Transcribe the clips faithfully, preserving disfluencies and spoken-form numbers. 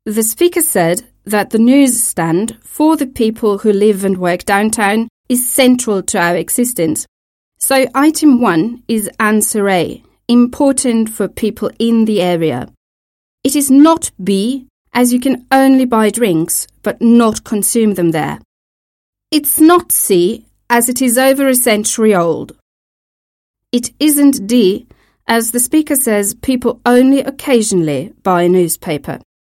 The speaker said that the newsstand for the people who live and work downtown is central to our existence. So item one is answer A, important for people in the area. It is not B, as you can only buy drinks but not consume them there. It's not C, as it is over a century old. It isn't D, as the speaker says people only occasionally buy a newspaper.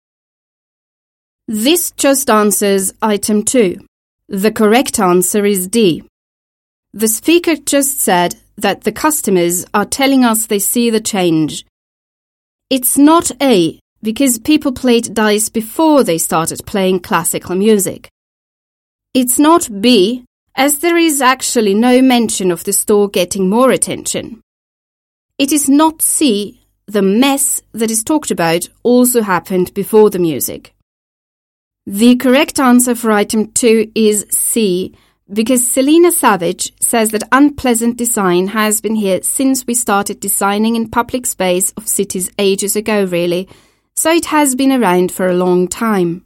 This just answers item two. The correct answer is D. The speaker just said that the customers are telling us they see the change. It's not A, because people played dice before they started playing classical music. It's not B, as there is actually no mention of the store getting more attention. It is not C, the mess that is talked about also happened before the music. The correct answer for item two is C, because Selena Savage says that unpleasant design has been here since we started designing in public space of cities ages ago, really, so it has been around for a long time.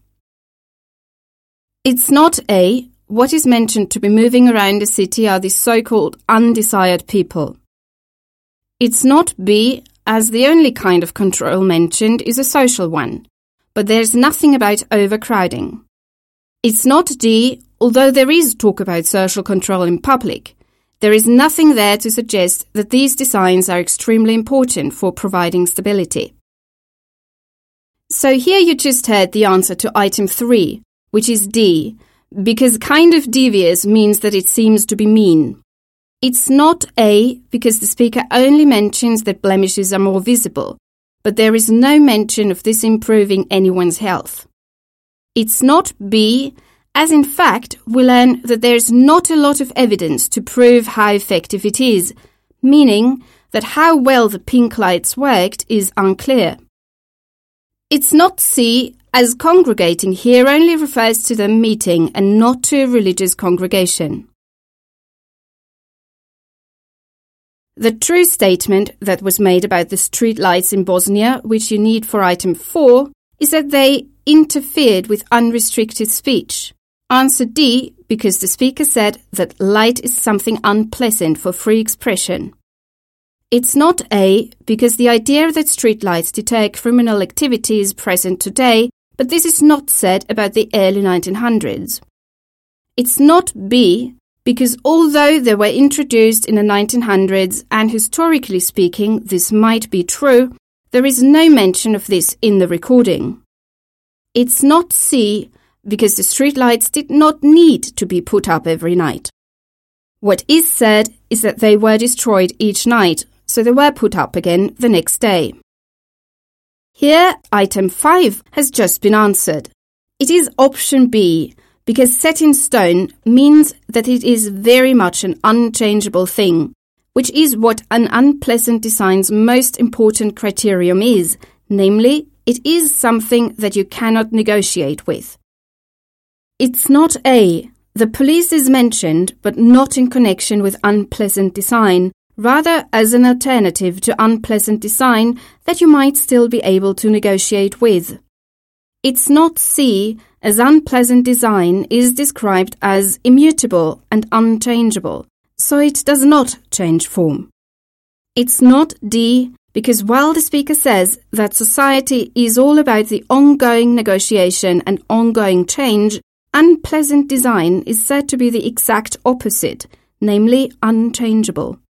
It's not A. What is mentioned to be moving around the city are the so-called undesired people. It's not B, as the only kind of control mentioned is a social one, but there's nothing about overcrowding. It's not D, although there is talk about social control in public. There is nothing there to suggest that these designs are extremely important for providing stability. So here you just heard the answer to item three, which is D, because kind of devious means that it seems to be mean. It's not A, because the speaker only mentions that blemishes are more visible, but there is no mention of this improving anyone's health. It's not B, as in fact we learn that there is not a lot of evidence to prove how effective it is, meaning that how well the pink lights worked is unclear. It's not C, as congregating here only refers to them meeting and not to a religious congregation. The true statement that was made about the street lights in Bosnia, which you need for item four, is that they interfered with unrestricted speech. Answer D, because the speaker said that light is something unpleasant for free expression. It's not A, because the idea that streetlights deter criminal activity is present today, but this is not said about the early nineteen hundreds. It's not B, because although they were introduced in the nineteen hundreds and historically speaking this might be true, there is no mention of this in the recording. It's not C, because the streetlights did not need to be put up every night. What is said is that they were destroyed each night, so they were put up again the next day. Here, item five has just been answered. It is option B, because set in stone means that it is very much an unchangeable thing, which is what an unpleasant design's most important criterion is, namely, it is something that you cannot negotiate with. It's not A. The police is mentioned, but not in connection with unpleasant design, rather as an alternative to unpleasant design that you might still be able to negotiate with. It's not C, as unpleasant design is described as immutable and unchangeable, so it does not change form. It's not D, because while the speaker says that society is all about the ongoing negotiation and ongoing change, unpleasant design is said to be the exact opposite, namely unchangeable.